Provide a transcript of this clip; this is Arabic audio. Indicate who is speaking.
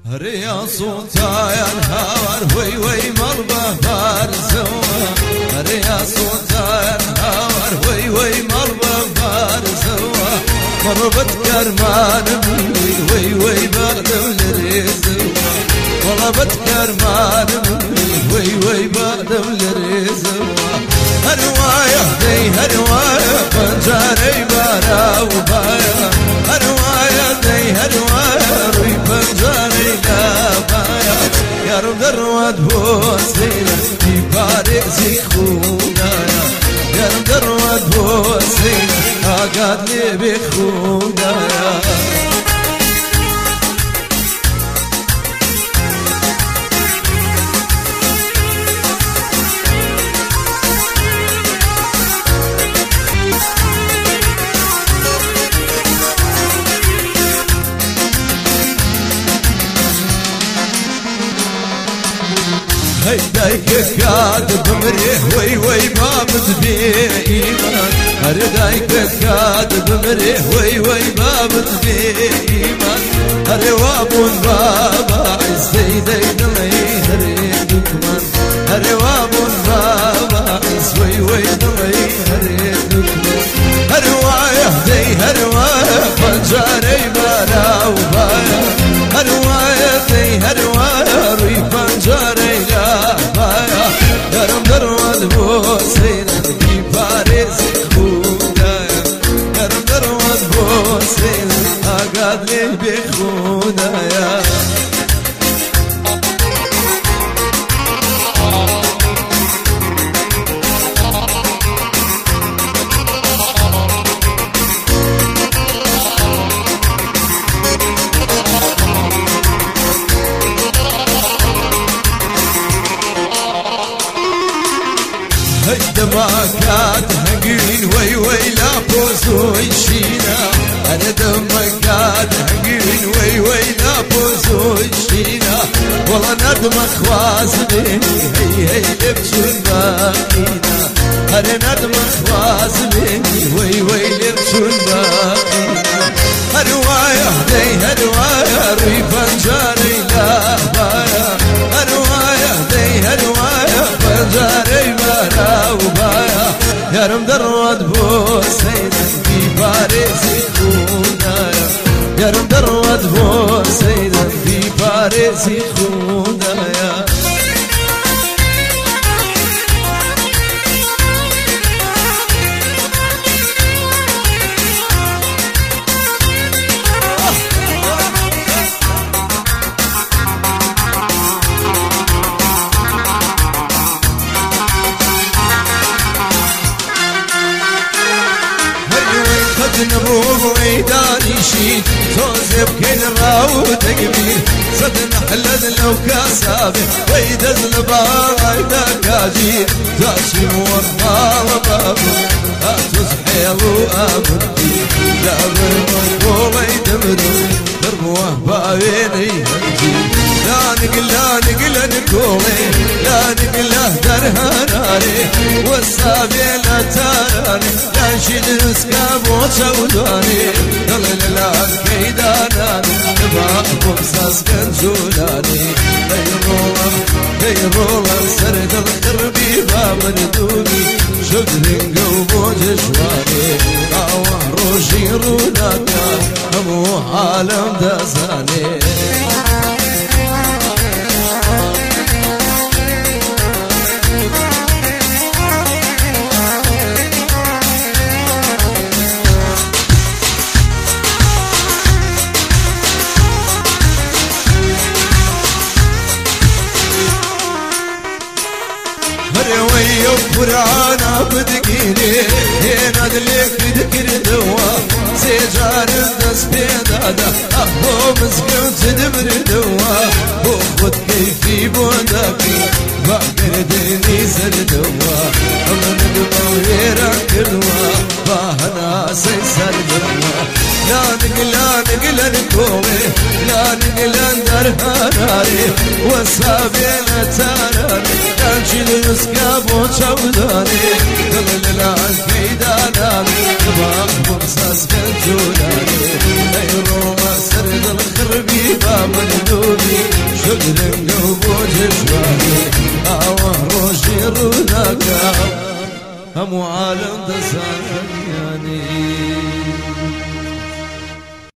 Speaker 1: ريا صوتا يا الهوار وي وي مربى فارسوا ريا صوتا يا الهوار وي وي مربى فارسوا مربت كرمان مني وي وي بغدم لريزوا مربت كرمان مني وي وي بغدم لريزوا هروايا دي هروايا بنجاري بارا وبايا هروايا دي هروايا روي بنجاري لابايا يا رب دروات بوسينا في باريزي خونايا يا رب دروات بوسينا اقعد لي بخونايا هيدايك كاد بمريه وي وي باب ايمان هردايك كاد بمريه وي وي باب ايمان هروابون بابا عزي ديد الله هريدك من هروابون بابا عز وي وي الله هريدك من هروايا دي هروايا فنجاري بالا وبايا هروايا دي هروايا روي فنجاري لابايا يارم درواد بوسينا في باريزي خونايا يارم درواد بوسينا اقعد لي بخونايا دمكات هنقين وي وي لا بوسو يشينا انا دمكات هنقين وي وي لا بوسو يشينا والله ندم خوازني هي هي لبسون باقينا انا ندم خوازني وي وي لبسون باقينا هروايا دي هروايا روي فنجاري لا بايا هروايا دي هروايا فنجاري بالا وبايا يارم درواد بوسينا في باريزي خونايا يارم درواد بوسينا في باريزي خونايا نبوغ ويداني شيد توزب كل راو تقبيل صدنا حلد لو كاسابي ويدز لباي دكاجي داشي موضال بابو اتوز حيلو امدي دابر مربو ويدمرو دربوه باويني هنجي لا نقل نكولي لا نقله درهناري والسابي لا تاراني لا شيد اسكابو سوداني ضل الان كيداناني نباق بمساس كنزولاني ديرولا سرد الخربي باب ندوني شدرين قوبو جشواني قاوه روشي رونانا همو عالم دازاني ورانا بدقيني هنا دليك ذكر دوا سيجار الناس بيدادا أبو مسكن تدبر دوا بوخد كيفي بوداكي باقر ديني زر دوا أمن دوا ويرا كدوا باهنا سيسر دوا لا نقل نكومي لا نقل درهاناري وصابي لتاراني كانشي نسكابو شوداني دل الان كيداناني باق بمساس كنجولاني اي روما سرد الخربي باب الدودي بكرم قلبو جواني اوه روشي روناكا هم عالم دسانياني